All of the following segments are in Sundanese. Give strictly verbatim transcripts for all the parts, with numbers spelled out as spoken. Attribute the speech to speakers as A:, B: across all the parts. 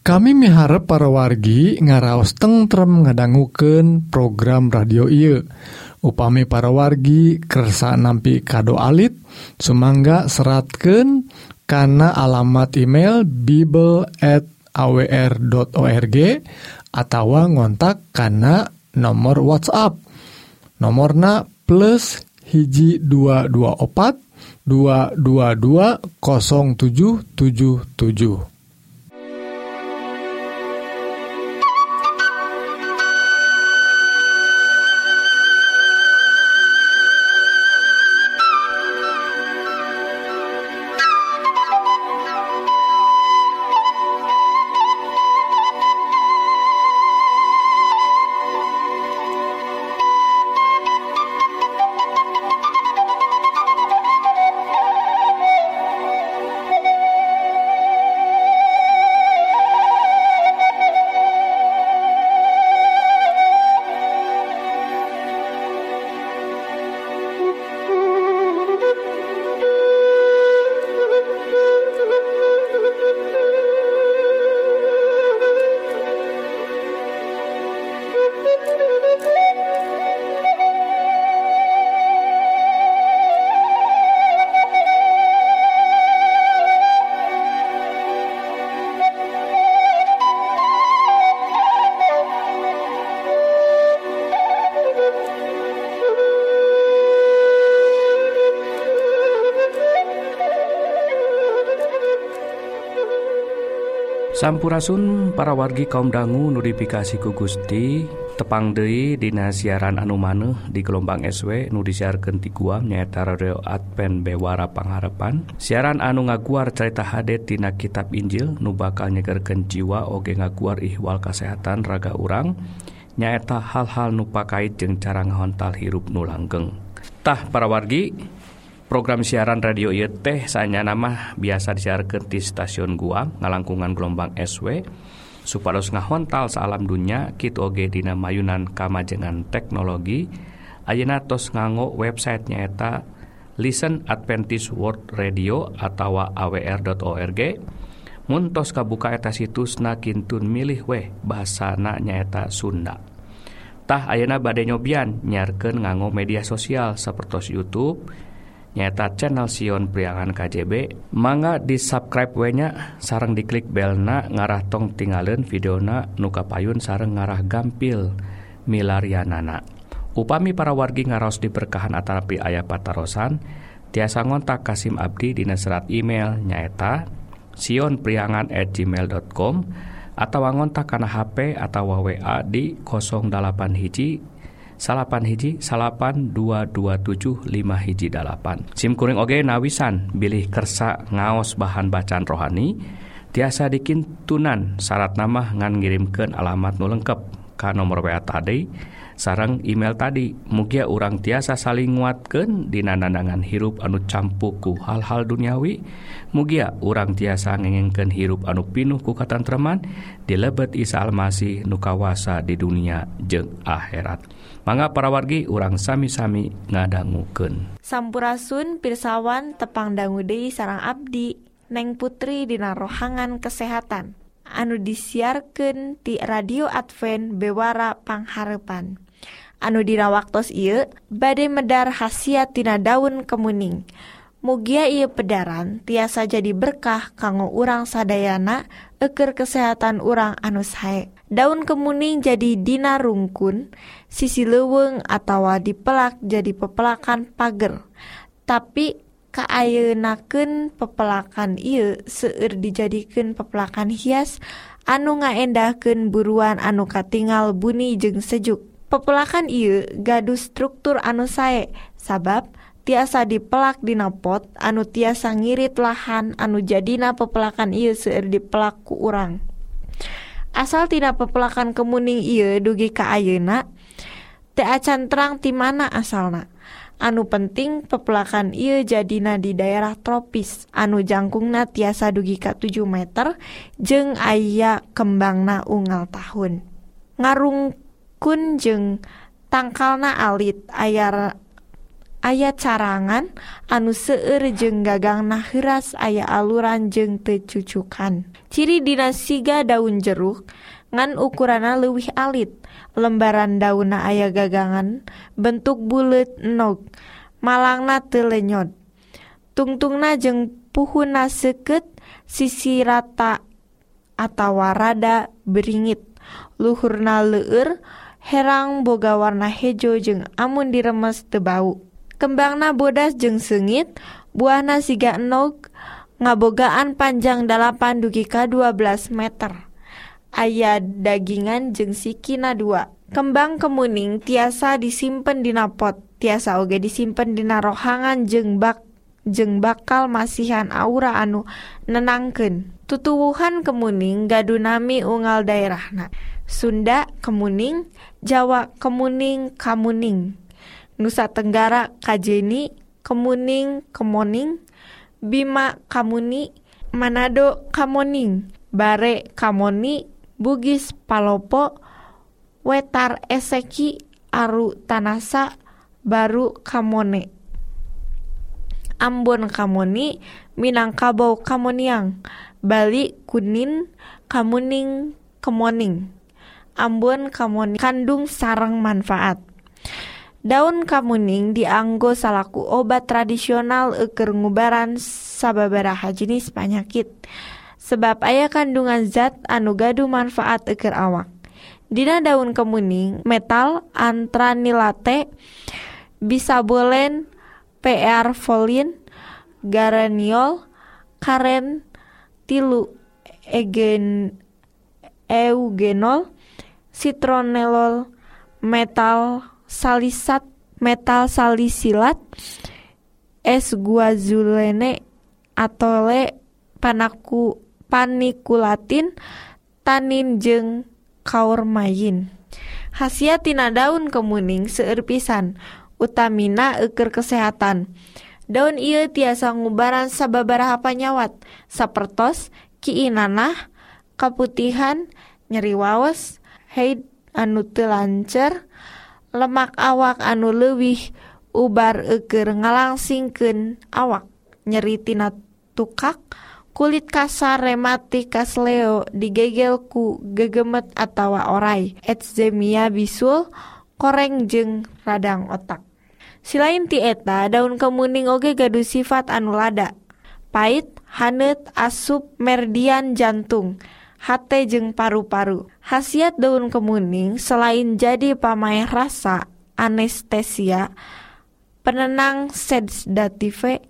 A: Kami miharep para wargi ngaraos tentrem ngadangukeun program radio ieu. Upami para wargi kersa nampi kado alit, sumangga seratkeun kana alamat email bible at a w r dot org atawa ngontak kana nomor WhatsApp. Nomorna plus hiji dua dua opat dua dua dua nol tujuh tujuh tujuh.
B: Sampurasun para wargi kaum dangu notifikasi ku Gusti tepang deui dina siaran anu maneh di gelombang S W nu disiarkeun ti Guam nyaeta Radio Advent Bewara Pangharepan. Siaran anu ngaguar carita hadet tina kitab Injil nu bakal nyegerkeun jiwa oge ngaguar ihwal kasehatan raga urang nyaeta hal-hal nu pakait jeung cara ngahontal hirup nu langgeng. Tah para wargi, program siaran radio ieu teh saenyana mah biasa disiarkeun ti stasiun Guam ngalangkungan gelombang S W supados ngahontal saalam dunya kitu oge dina mayunan kamajengan teknologi. Ayeuna tos nganggo website nyaeta Listen Adventist World Radio atawa a w r dot org. Mun tos kabuka eta situsna kintun milih we bahasana nyaeta Sunda. Tah ayeuna bade nyobian nyiarkeun nganggo media sosial sapertos YouTube nyaeta channel Sion Priangan K J B. Mangga di subscribe we nya sareng diklik belna ngarah tong tinggalin videona nu kapayun sareng ngarah gampil milarianana. Upami para wargi ngaraos diberkahan atarapi aya patarosan tiasa ngontak Kasim Abdi dina serat email nyaeta sionpriangan at gmail dot com atawa ngontak kana H P atawa W A di nol dalapan hiji salapan hiji salapan dua dua tujuh lima hiji dalapan. Sim kuring oge nawisan bilih kersa ngaos bahan bacaan rohani tiasa dikintunan syarat nama ngan ngirimkeun alamat nu lengkep ka nomor W A tadi sareng email tadi. Mugia urang tiasa saling nguatkeun dina nandangan hirup anu campu ku hal-hal duniawi. Mugia urang tiasa ngengengkeun hirup anu pinuh ku katantreman di lebet Isa Almasih nu kawasa di dunia jeung akhirat. Mangga para wargi urang sami-sami ngadangukeun.
C: Sampurasun pirsawan tepang dangu deui sareng abdi Neng Putri dina rohangan kesehatan anu disiarkeun ti Radio Advent Bewara Pangharepan. Anu dina waktos ieu bade medar khasiat tina daun kemuning. Mugia ieu pedaran tiasa jadi berkah kanggo urang sadayana eukeur kesehatan urang anu sae. Daun kemuning jadi dina rungkun, sisi leuweung atawa dipelak jadi pepelakan pager. Tapi kaayeunaakeun pepelakan ieu seueur dijadikeun pepelakan hias anu ngaendahkeun buruan anu katingal buni jeung sejuk. Pepelakan ieu gaduh struktur anu sae sabab tiasa dipelak dina pot anu tiasa ngirit lahan anu jadina pepelakan ieu seueur dipelak ku urang. Asal tina pepelakan kemuning ieu dugi ka ayeuna teu acan terang ti mana asalna. Anu penting pepelakan ieu jadina di daerah tropis anu jangkungna tiasa dugi ka tujuh meter jeung aya kembangna unggal tahun. Ngarungkun jeung tangkalna alit aya aya carangan anu seueur jeung gagangna heuras aya aluran jeung teu cucukan. Ciri dina siga daun jeruk ngan ukuranna leuwih alit. Lembaran daunna aya gagangan bentuk buleut enog. Malangna teu lenyot. Tungtungna jeung puhuna seukeut sisi rata atawa rada beringit. Luhurna leueur, herang boga warna hejo jeung amun diremes teu bau. Kembangna bodas jeung seungit, buahna siga enog, ngabogaan panjang dalapan dugi ka dua belas meter. Aya dagingan jeung sikina dua. Kembang kemuning tiasa disimpen dina pot, tiasa oge disimpen dina rohangan jeung bak jeung bakal masihan aura anu nenangkeun. Tutuwuhan kemuning gaduh nami unggal daerahna. Sunda kemuning, Jawa kemuning, kamuning. Nusa Tenggara kajeni, kemuning, kemoning. Bima kamuni, Manado kamoning. Bare kamoni, Bugis palopo, Wetar eseki, Aru tanasa, Baru kamone. Ambon kamoni, Minangkabau kamoniang. Bali kunin, kamuning, kemoning. Ambon kamoning kandung sareng manfaat. Daun kamuning dianggo salaku obat tradisional eukeur ngubaran sababaraha jenis panyakit. Sebab aya kandungan zat anu gaduh manfaat eukeur awak. Dina daun kemuning, metal antranilate, bisabolen, P R folin, garaniol, karen, tilu, egen, eugenol, citronellol, metal salisat, metal salisilat, S-guazulene, atole, panaku, panikulatin, tanin jeung kaurmayin. Khasiat tina daun kemuning seueur pisan, utamina eukeur kesehatan. Daun ieu tiasa ngubaran sababaraha panyawat, sapertos kiinanah, kaputihan, nyeri waos, haid anu teu lancer, lemak awak anu leuwih ubar eukeur ngalangsingkeun awak, nyeri tina tukak, kulit kasar, rematik, kasleo, digegel ku gegemet atawa oray, eczemia bisul, koreng jeung radang otak. Silain ti eta, daun kemuning oge gaduh sifat anu lada, pait, haneut, asup, merdian jantung, hate jeung paru-paru. Khasiat daun kemuning selain jadi pamaeh rasa, anestesia, penenang sedatif,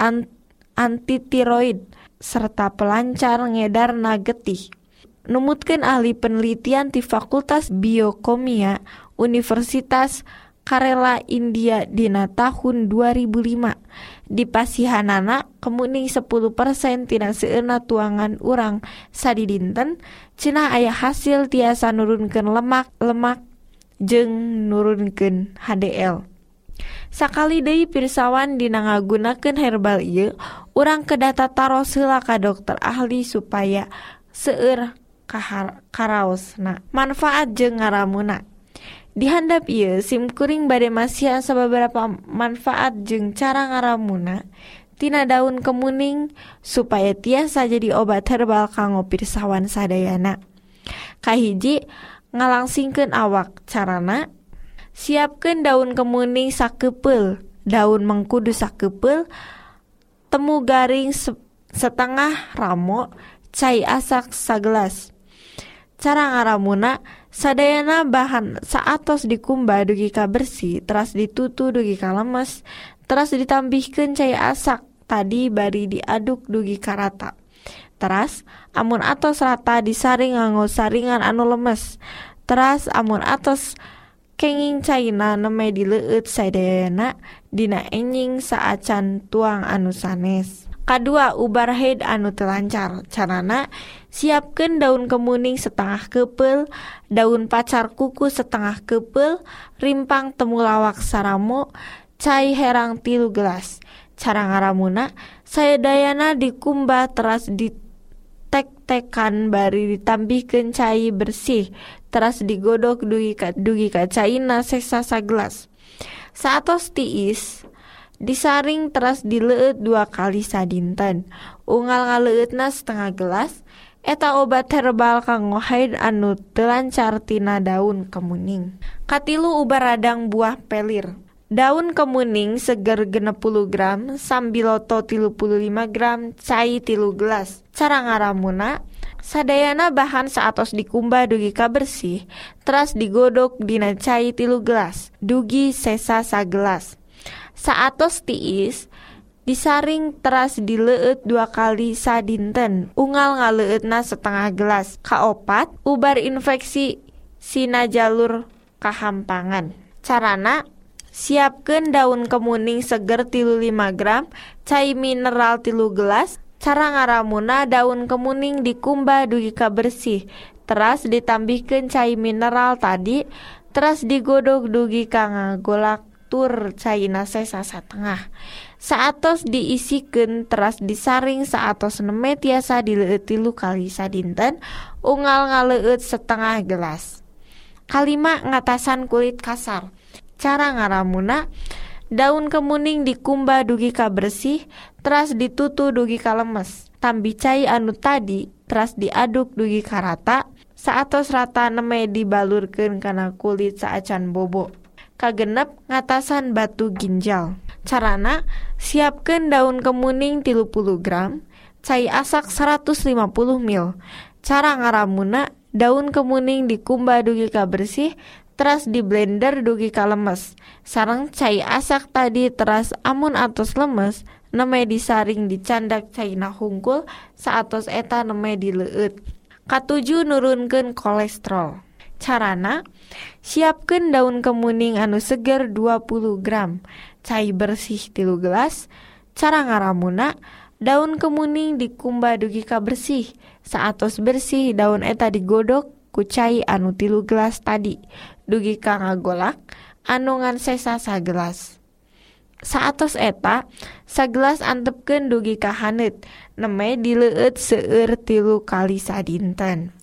C: antitiroid, serta pelancar ngedarna getih. Numutkeun ahli penelitian ti Fakultas Biokimia Universitas Kerala India dina tahun dua ribu lima. Di pasihanana kemuning sepuluh persen tina seueurna tuangan urang sadidinten, cenah aya hasil tiasa nurunkeun lemak-lemak jeung nurunkeun H D L. Sakali deui pirsawan dina ngagunakeun herbal ieu, urang kedah tataros heula ka dokter ahli supaya seueur karaosna manfaat jeung ngaramuna. Di handap ieu simkuring bade masihan sababaraha manfaat jeung cara ngaramuna tina daun kemuning supaya tiasa jadi obat herbal kanggo pirsawan sadayana. Kahiji, ngalangsingkeun awak. Carana, siapkeun daun kemuning sakeupeul. Daun mengkudu sakeupeul, temu garing setengah ramo, cai asak sagelas. Cara ngaramuna, sadayana bahan saatos dikumbah dugi ka bersih, teras ditutu dugi ka lemes, teras ditambihkeun cai asak tadi bari diaduk dugi ka rata. Teras amun atos rata disaring nganggo saringan anu lemes. Teras amun atos kenging caina neme dileueut sadayana dina enjing saacan tuang anu sanes. Kadua, ubar haid anu teu lancar. Carana, siapkeun daun kemuning setengah keupeul, daun pacar kuku setengah keupeul, rimpang temulawak saramo, cai herang tilu gelas. Cara ngaramuna, sadayana dikumbah teras ditek-tekan bari ditambihkeun cai bersih, teras digodok dugi ka dugi ka caina seksa sagelas. Saatos tiis, disaring teras dileueut dua kali sadinten. Unggal ngaleueutna setengah gelas. Eta obat herbal kanggo haid anu teu lancar tina daun kemuning. Katilu ubar radang buah pelir. Daun kemuning seger genep puluh gram, sambiloto tilu puluh lima gram, cai tilu gelas. Cara ngaramuna, sadayana bahan saatos dikumba dugi kabersih, teras digodok dina cai tilu gelas, dugi sesa sagelas. Saatos tiis, disaring teras dileueut dua kali sadinten, unggal ngaleueutna setengah gelas. Kaopat, ubar infeksi sina jalur kahampangan. Carana, siapkeun daun kemuning seger tilu lima gram, cai mineral tilu gelas. Cara ngaramuna daun kemuning dikumba dugi kabersih, teras ditambihkeun cai mineral tadi, teras digodog dugi ka ngagolak tur caina sesa satengah. Saatos diisikeun teras disaring saatos neme tiasa dileueut tilu kali sadinten, unggal ngaleueut setengah gelas. Kalima, ngatasan kulit kasar. Cara ngaramuna, daun kemuning dikumba dugi kabersih, teras ditutu dugi kalemes. Tambi cai anu tadi teras diaduk dugi karata, saatos rata neme dibalurkeun kana kulit saacan bobo. Kagenep, ngatasan batu ginjal. Carana, siapkeun daun kemuning tilu puluh gram, cai asak seratus lima puluh mil. Cara ngaramuna, daun kemuning dikumba dugi kabersih, teras di blender dugi kalemes. Sareng cai asak tadi teras amun atos lemes, neme disaring dicandak caina hungkul, saatos eta neme dileueut. Katujuh, nurunkeun kolesterol. Carana, siapkeun daun kemuning anu seger dua puluh gram, cai bersih tilu gelas. Cara ngaramuna, daun kemuning dikumba dugi kabersih, saatos bersih daun eta digodok ku cai anu tilu gelas tadi, dugi ka ngagolak anu ngan sesa sagelas. Saatos eta, sagelas antepkeun dugi ka haneut, neme dileueut seueur tilu kali sadinten.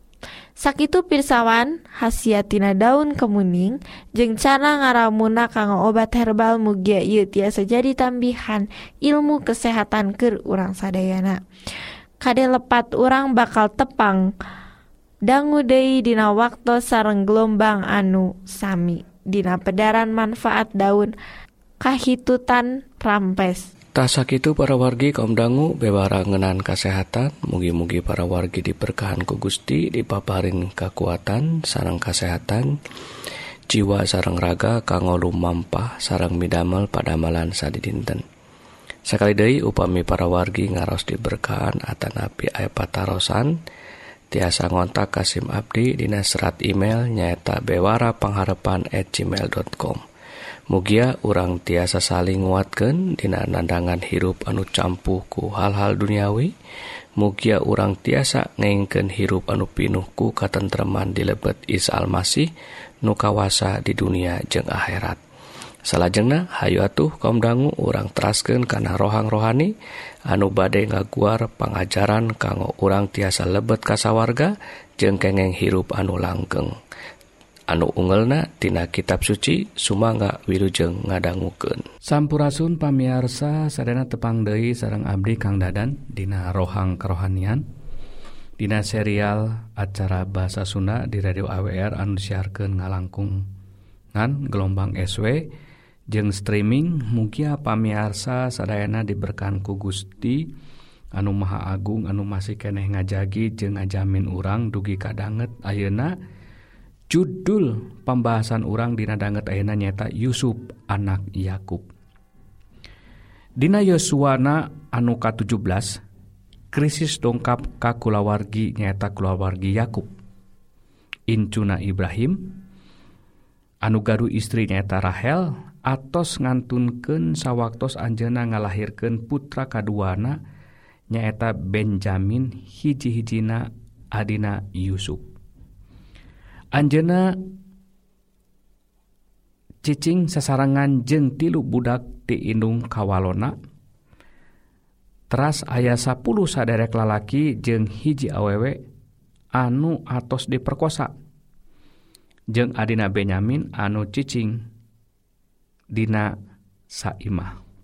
C: Sakitu pirsawan hasiatina daun kemuning jeung cara ngaramuna kanggo obat herbal mugia ieu tiasa jadi tambihan ilmu kesehatan keur urang sadayana. Kade lepat urang bakal tepang dangu deui dina waktu sareng gelombang anu sami dina pedaran manfaat daun kahitutan rampes.
B: Tah sakitu para wargi kaum dangu bewara ngeunaan kasehatan, mugi-mugi para wargi diberkahan ku Gusti, dipaparin kekuatan sareng kasehatan jiwa sareng raga kanggo lumampah sareng midamel padamalan sadidinten. Sakali deui upami para wargi ngaraos diberkahan atanapi aya patarosan, tiasa ngontak ka sim abdi dina serat email nyaeta bewara pangharepan at gmail dot com. Mugia urang tiasa saling nguatkeun dina nandangan hirup anu campuh ku hal-hal duniawi. Mugia urang tiasa ngengkeun hirup anu pinuh ku katentreman di lebet Isa Almasih nu kawasa di dunia jeung akhirat. Salajengna hayu atuh kaum dangu urang teraskeun kana rohang rohani anu bade ngaguar pangajaran kanggo urang tiasa lebet kasawarga jeung kengeng hirup anu langgeng. Anu ungelna tina kitab suci sumangga wilujeng ngadangukeun. Sampurasun pamiarsa sadana tepang deui sareng abdi Kang Dadan dina rohang kerohanian dina serial acara bahasa Sunda di radio A W R anu disiarkeun ngalangkung ngan gelombang S W jeung streaming. Mugia pamiarsa sadayana diberkahan ku Gusti anu Maha Agung anu masih keneh ngajagi jeung ngajamin urang dugi kadanget ayeuna. Judul pembahasan urang dina danget ayeuna nyaeta Yusuf anak Yakub. Dina Yosuana anu ka tujuh belas, krisis dongkap ka kulawargi nyaeta kulawargi Yakub. Incuna Ibrahim anu garu istri nyaeta Rahel atos ngantunkeun sawaktos anjeunna ngalahirkeun putra kaduana nyaeta Benjamin hiji-hijina adina Yusuf. Anjeunna cicing sasarangan jeung tilu budak ti indung kawalona. Teras aya sapuluh saderek lalaki jeung hiji awewe anu atos diperkosa. Jeung adina Benyamin anu cicing dina saimah.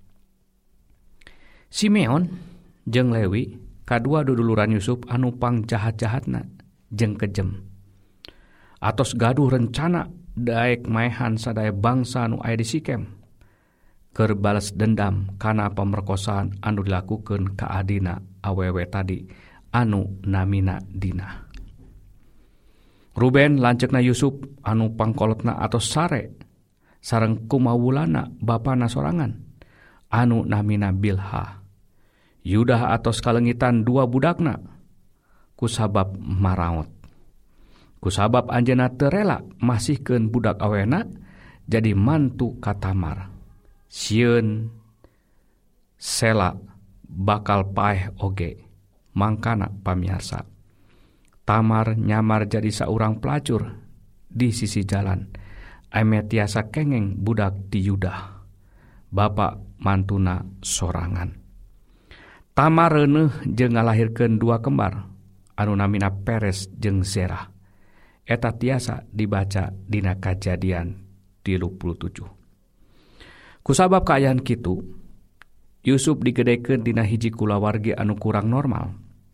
B: Simeon jeung Lewi kadua duduluran Yusuf anu pang jahat-jahatna jeung kejem. Atos gaduh rencana daek maehan sadaya bangsa anu aya di Sikem keur balas dendam kana pamerkosaan anu dilakukeun ka adina awewe tadi anu namina Dina. Ruben lanceukna Yusuf anu pangkolotna atos sare sareng kumawulana bapana sorangan anu namina Bilha. Yuda atos kalengitan dua budakna kusabab maraot. Kusabab anjeunna teu rela masihkeun budak awena jadi mantu ka Tamar. Sieun Sela bakal paeh oge. Mangkana pamiarsa, Tamar nyamar jadi saurang pelacur di sisi jalan. Eme tiasa kengeng budak di Yuda, bapak mantuna sorangan. Tamar reuneuh jeung ngalahirkeun dua kembar anu namina Peres jeung Zerah. Eta tiasa dibaca dina Kajadian tilu puluh tujuh. Kusabab kaayaan kitu, Yusuf digedekeun dina hiji kulawargi anu kurang normal,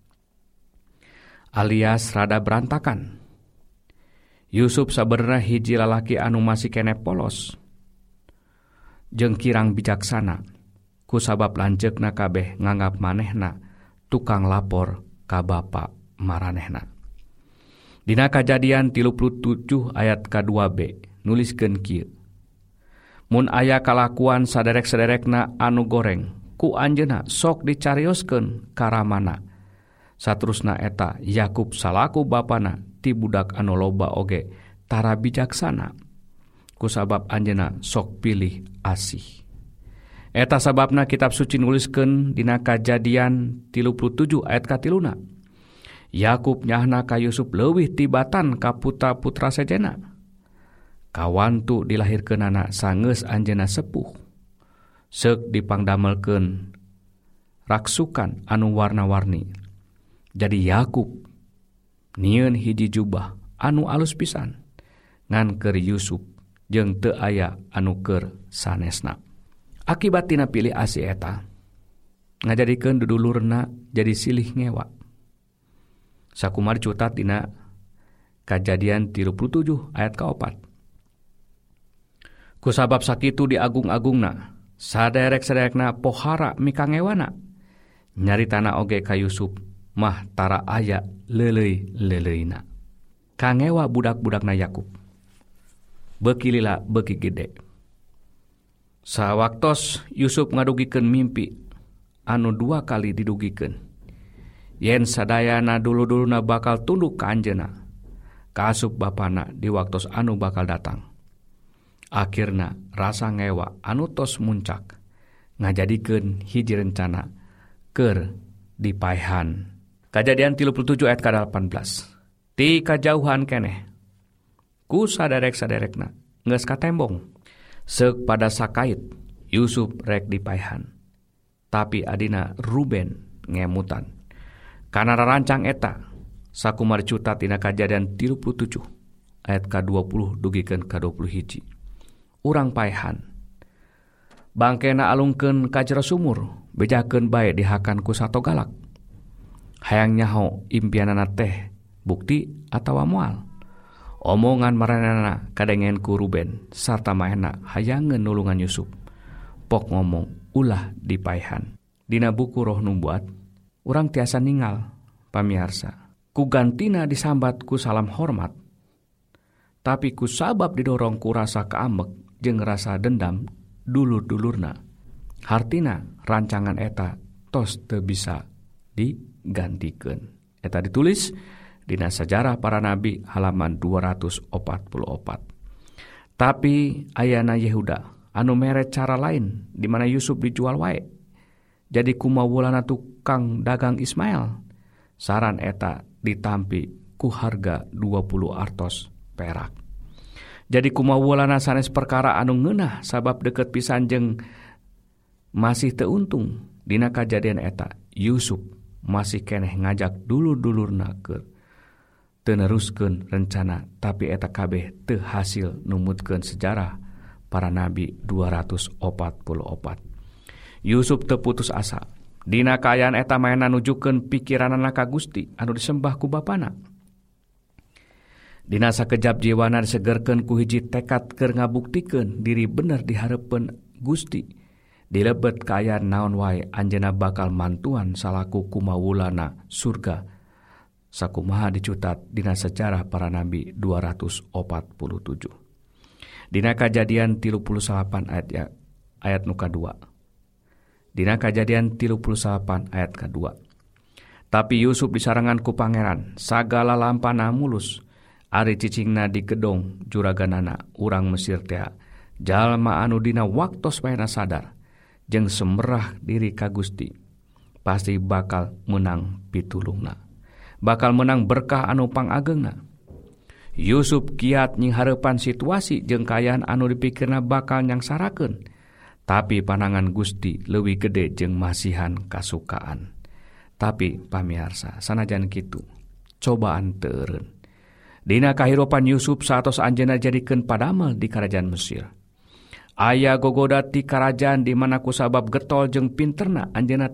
B: alias rada berantakan. Yusuf sabenerna hiji lalaki anu masih kene polos jeung kirang bijaksana, kusabab lanceukna kabeh nganggap manehna tukang lapor ka bapa maranehna. Dina Kajadian tilu puluh tujuh ayat kadua B nuliskeun kieu. Mun aya kalakuan saderek-saderekna anu goreng ku anjeunna sok dicarioskeun ka ramana. Saterusna eta Yakub salaku bapana ti budak anu loba oge tara bijaksana. Kusabab anjeunna sok pilih asih. Eta sababna kitab suci nuliskeun dina Kajadian tilu puluh tujuh ayat katiluna. Yakub nyahna ka Yusuf leuwih tibatan ka putra-putra sejena. Kawantu dilahirkeunana sangeus anjeunna sepuh. Seuk dipangdamelkeun raksukan anu warna-warni. Jadi Yakub nyieun hiji jubah anu alus pisan ngan keur Yusuf jeung teu aya anu keur sanesna. Akibat tina pilih asih eta ngajadikeun dudulurna jadi silih ngewa. Sakumar cutat dina Kajadian tilu puluh tujuh ayat kaopat. Kusabab sakitu diagung-agungna saderek-saderekna pohara mikangewana. Nyaritana oge ka Yusuf mah tara aya leuleuy-leuleuina. Kangewa budak-budakna Yakub. Beuki lila beuki gede. Sawaktos Yusuf ngadugikeun mimpi anu dua kali didugikeun. Yen sadayana dulu-duluna bakal tunduk ka anjeunna, kaasup bapana di waktos anu bakal datang. Akhirna rasa ngewa anu tos muncak ngajadikeun hiji rencana keur dipaehan. Kajadian tilu puluh tujuh ayat ka delapan belas. Ti kajauhan keneh ku saderek-saderekna geus katembong seuk pada sakait Yusuf rek dipaehan. Tapi adina Ruben ngemutan. Kana rarancang eta sakumar cutat dina Kajadian tilu puluh tujuh ayat ka dua puluh dugikeun ka dua puluh hiji. Urang paehan. Bangkena alungkeun ka jero sumur, bejakeun bae dihakan ku sato galak. Hayang nyaho impianana teh bukti atawa moal. Omongan maranana kadengen ku Ruben sarta maena hayangeun nulungan Yusuf. Pok ngomong ulah dipaehan. Dina buku Roh Nubuat, urang tiasa ningal pamiarsa. Ku gantina disambat ku salam hormat. Tapi ku sabab didorong ku rasa kaambek jeung rasa dendam dulur-dulurna. Hartina rancangan eta tos teu bisa digantikeun. Eta ditulis dina Sajarah Para Nabi halaman dua ratus opat puluh opat. Tapi ayana Yehuda anu mere cara lain di mana Yusuf dijual wae. Jadi kumawulana tukang dagang Ismail. Saran eta ditampi ku harga dua puluh artos perak. Jadi kumawulana sanes perkara anu ngeunah sabab deket pisan jeung masih teu untung. Dina kajadian eta Yusuf masih keneh ngajak dulur-dulurna keur teu neruskeun rencana, tapi eta kabeh teu hasil numutkeun Sejarah Para Nabi dua ratus opat puluh opat. Yusuf teu putus asa. Dina kaayaan eta maena nujukeun pikiranana ka Gusti anu disembah ku Bapana. Dina sakejap jiwana disegerkeun ku hiji tekad keur ngabuktikeun diri bener di hareupeun Gusti. Dilebet kaayaan naon wae anjeunna bakal mantuan salaku kumawulana surga. Sakumaha dicutat dina sejarah para nabi dua ratus opat puluh tujuh. Dina Kajadian tilu puluh salapan ayat ya, ayat nu kadua. Dina Kajadian tilu puluh salapan ayat kedua. Tapi Yusuf disarangan ku pangeran, sagala lampana mulus, ari cicingna di gedong juraganana urang Mesir teh, jalma anu dina waktos waena sadar, jeung semerah diri ka Gusti, pasti bakal menang pitulungna, bakal menang berkah anu pangageungna. Yusuf kiat nying hareupan situasi jeung kaayaan anu dipikirna bakal nyangsarakeun. Tapi panangan Gusti leuwih gede jeung masihan kasukaan. Tapi pamiarsa, sanajan kitu, cobaan teu eureun. Dina kahirupan Yusuf satos anjeunna jadikeun padamel di karajaan Mesir. Aya gogoda ti karajaan di mana kusabab getol jeung pinterna anjeunna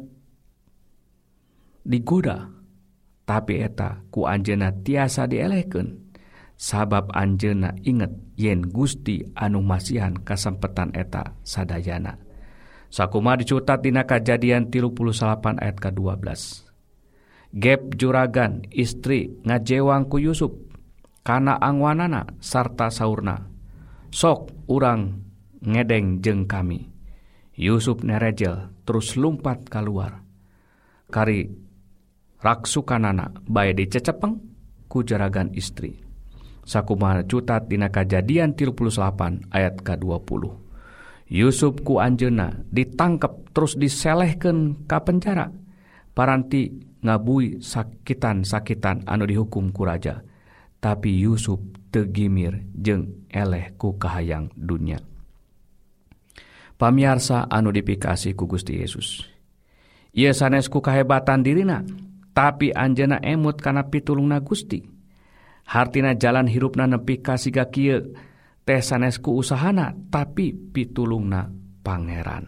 B: digoda. Tapi eta ku anjeunna tiasa dielehkeun. Sabab anjeunna inget yen Gusti anu masihan kasempetan eta sadayana. Sakumaha dicutat dina Kajadian tilu puluh salapan ayat ka dua belas. Gep juragan istri ngajewang ku Yusuf kana angwanana sarta saurna, sok urang ngedeng jeung kami. Yusuf nerejel terus lumpat keluar. Kari raksukanana bae dicecepeng ku juragan istri. Sakumaha cutat dina Kajadian tilu puluh salapan ayat ka dua puluh. Yusuf ku anjeunna ditangkep terus diselehkeun ka penjara. Paranti ngabui sakitan-sakitan anu dihukum ku raja. Tapi Yusuf teu gimir jeung eleh ku kahayang dunya. Pamiarsa anu dipikasi ku Gusti Yesus, ieu sanes ku kahebatan dirina, tapi anjeunna emut kana pitulungna Gusti. Hartina jalan hirupna nepi ka siga kieu teh sanes ku usahana, tapi pitulungna Pangeran.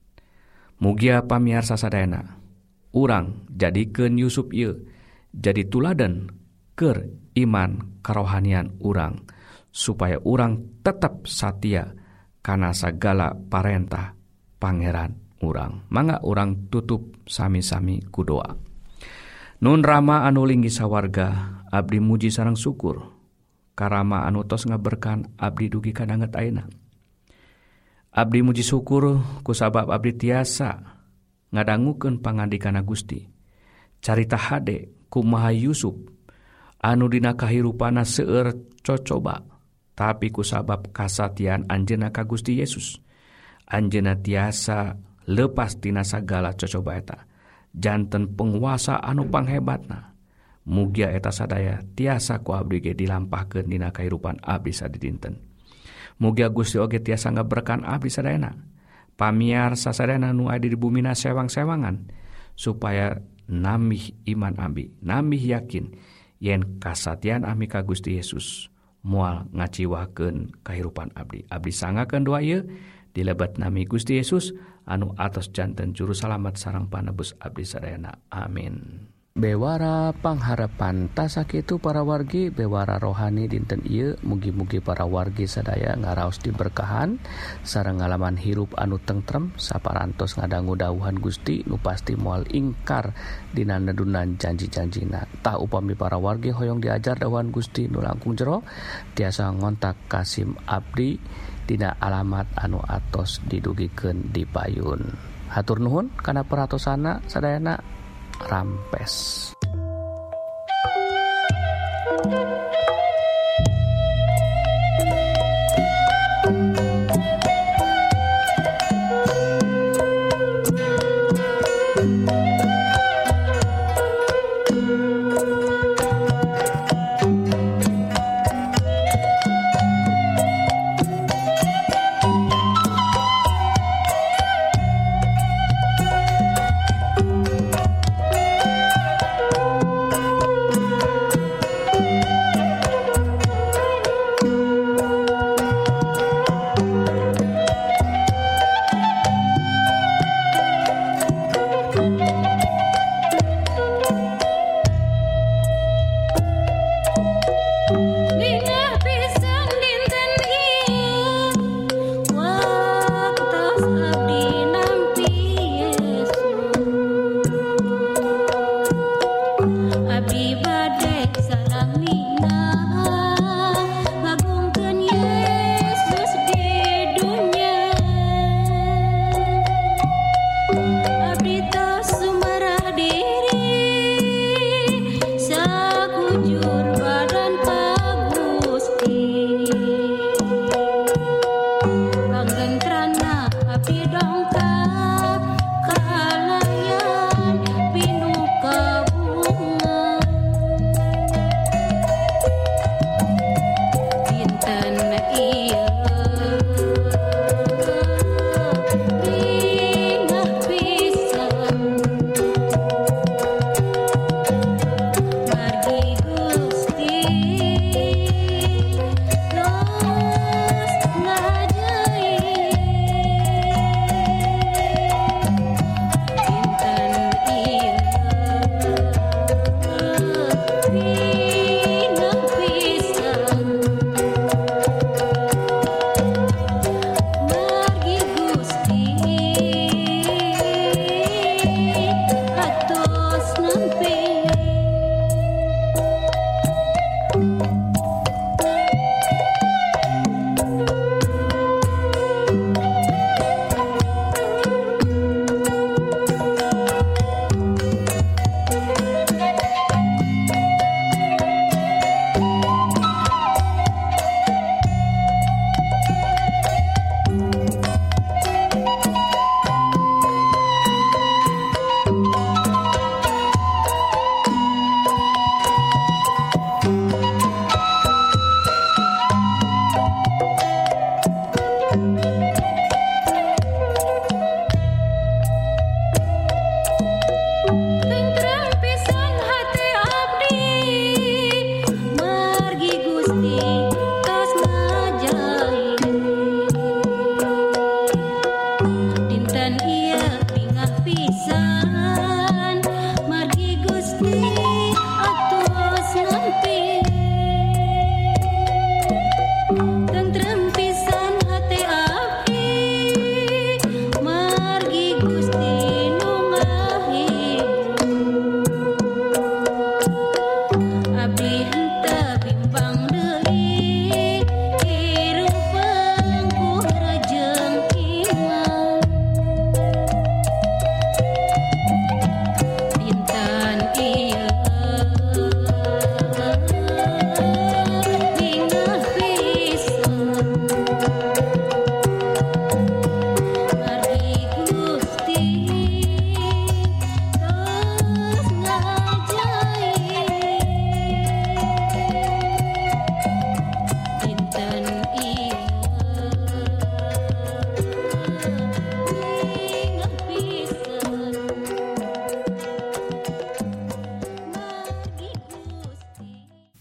B: Mugia pamiarsa sadayana, urang jadikeun Yusuf ieu jadi tuladan keur iman karohanian urang, supaya urang tetap satia kana sagala parentah Pangeran urang. Mangga urang tutup sami-sami ku doa. Nun Rama anu linggih sawarga, abdi muji sareng syukur karama anu tos ngaberkan abdi dugi kadanget ayeuna. Abdi muji syukur kusabab abdi tiasa ngadangukeun pangandikana Gusti. Carita hade kumaha Yusuf anu dina kahirupana seueur cocoba, tapi kusabab kasatian anjeunna ka Gusti Yesus, anjeunna tiasa leupas tina sagala cocoba eta. Janten penguasa anu panghebatna. Mugia eta sadaya tiasa ku abdi ge dilampahkeun dina kahirupan abdi sadidinten. Mugia Gusti oge tiasa ngaberkan abdi sadayana. Pamiarsa sadayana nu aya di bumina sewang-sewangan, supaya namih iman abdi, namih yakin yen kasatian ami ka Gusti Yesus moal ngaciwakeun kahirupan abdi. Abdi sangakeun doa ieu dilebet nami Gusti Yesus anu atos janten juru salamet sareng panebus abdi sadayana. Amin. Bewara pangharapan tasakitu para wargi, bewara rohani dinten ieu mugi-mugi para wargi sadaya ngaraos diberkahan sareng ngalaman hirup anu tentrem saparantos ngadangu dawuhan Gusti nu pasti moal ingkar dina nedunan janji-janjina. Tah upami para wargi hoyong diajar dawuhan Gusti nu langkung jero, tiasa ngontak Kasim abdi dina alamat anu atos didugikeun di payun. Hatur nuhun kana peratosana sadayana rampes.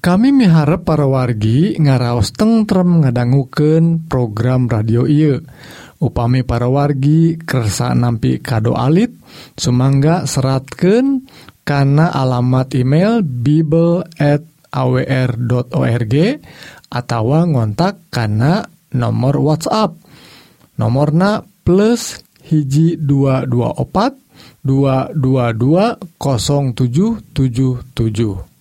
A: Kami miharep para wargi ngaraos tentrem ngadangukeun program radio ieu. Upami para wargi kersa nampi kado alit, sumangga seratkeun kana alamat email bible at a w r dot org atawa ngontak kana nomor WhatsApp. Nomorna plus hiji dua dua opat dua dua dua nol tujuh tujuh tujuh.